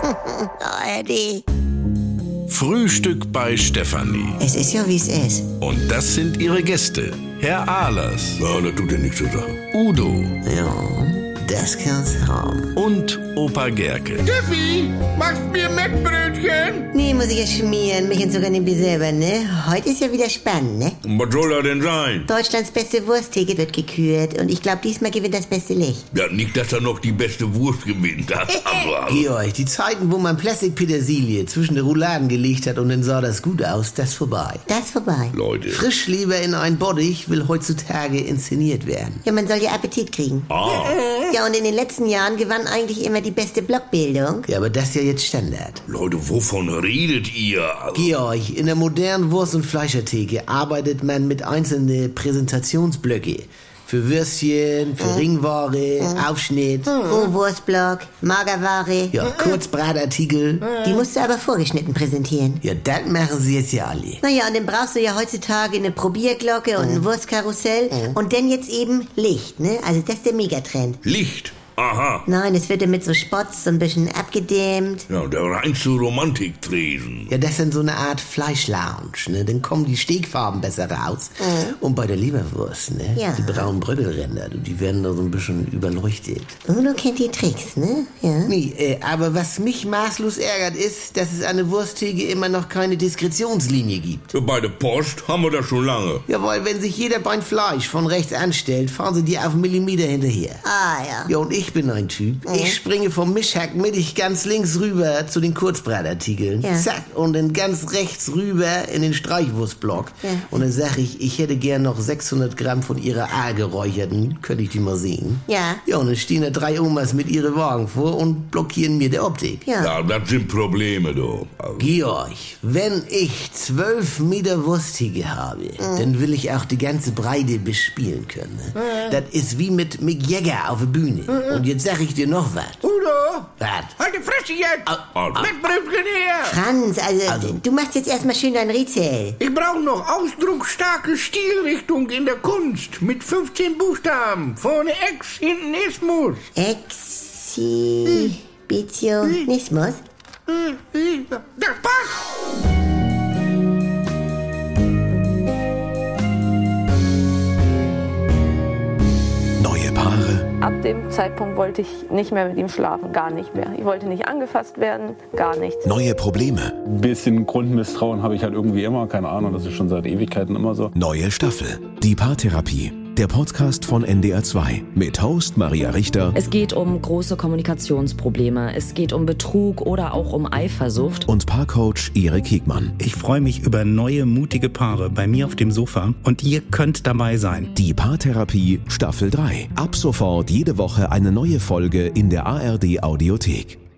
ARD. Frühstück bei Stefanie. Es ist ja, wie es ist. Und das sind ihre Gäste. Herr Ahlers. Ja, das tut ja nichts zur Sache. Udo. Ja, das kann's haben. Und Opa Gerke. Steffi, machst mir Mettbrötchen? Nee, muss ich ja schmieren. Mich und sogar nämlich selber, ne? Heute ist ja wieder spannend, ne? Und was soll er denn sein? Deutschlands beste Wursttheke wird gekürt. Und ich glaube, diesmal gewinnt das beste Licht. Ja, nicht, dass er noch die beste Wurst gewinnt hat. Georg, die Zeiten, wo man Plastikpetersilie zwischen die Rouladen gelegt hat und dann sah das gut aus, das ist vorbei. Das ist vorbei. Leute. Frischleber in ein Bottich will heutzutage inszeniert werden. Ja, man soll ja Appetit kriegen. Ja, und in den letzten Jahren gewann eigentlich immer die beste Blockbildung. Ja, aber das ist ja jetzt Standard. Leute, wovon redet ihr? Georg, in der modernen Wurst- und Fleischertheke arbeitet man mit einzelnen Präsentationsblöcke. Für Würstchen, für Ringware, Aufschnitt. Rohwurstblock, Magerware. Ja, Kurzbratartikel. Die musst du aber vorgeschnitten präsentieren. Ja, das machen sie jetzt ja alle. Naja, und dann brauchst du ja heutzutage eine Probierglocke und ein Wurstkarussell. Und dann jetzt eben Licht, ne? Also das ist der Megatrend. Licht. Aha. Nein, es wird dann mit so Spots so ein bisschen abgedämmt. Ja, der reinste Romantiktresen. Ja, das ist dann so eine Art Fleischlounge, ne? Dann kommen die Stegfarben besser raus. Und bei der Leberwurst, ne? Ja. Die braunen Bröckelränder, die werden da so ein bisschen überleuchtet. Udo kennt die Tricks, ne? Ja. Nee, aber was mich maßlos ärgert ist, dass es an der Wursttheke immer noch keine Diskretionslinie gibt. Bei der Post haben wir das schon lange. Jawohl, wenn sich jeder beim Fleisch von rechts anstellt, fahren sie dir auf einen Millimeter hinterher. Ah, ja. Ja, und ich bin ein Typ. Ich springe vom Mischhack mittig ganz links rüber zu den Kurzbratartikeln. Ja. Zack, und dann ganz rechts rüber in den Streichwurstblock. Ja. Und dann sag ich hätte gern noch 600 Gramm von ihrer A-geräucherten. Könnte ich die mal sehen? Ja. Ja, und dann stehen da 3 Omas mit ihren Wagen vor und blockieren mir die Optik. Ja. Ja, das sind Probleme, du. Georg, wenn ich 12 Meter Wursttheke habe, dann will ich auch die ganze Breite bespielen können. Das ist wie mit Mick Jagger auf der Bühne. Und jetzt sag ich dir noch was. Udo, Was? halt die Fresse jetzt. Also. Mettbrötchen her. Franz, also, du machst jetzt erstmal schön dein Rätsel. Ich brauche noch ausdrucksstarke Stilrichtung in der Kunst. Mit 15 Buchstaben. Vorne Ex, hinten Ismus. Exhibitionismus? Das passt. Neue Paare. Ab dem Zeitpunkt wollte ich nicht mehr mit ihm schlafen, gar nicht mehr. Ich wollte nicht angefasst werden, gar nichts. Neue Probleme. Ein bisschen Grundmisstrauen habe ich halt irgendwie immer, keine Ahnung, das ist schon seit Ewigkeiten immer so. Neue Staffel. Die Paartherapie. Der Podcast von NDR 2 mit Host Maria Richter. Es geht um große Kommunikationsprobleme, es geht um Betrug oder auch um Eifersucht. Und Paarcoach Erik Hegmann. Ich freue mich über neue, mutige Paare bei mir auf dem Sofa und ihr könnt dabei sein. Die Paartherapie Staffel 3. Ab sofort jede Woche eine neue Folge in der ARD Audiothek.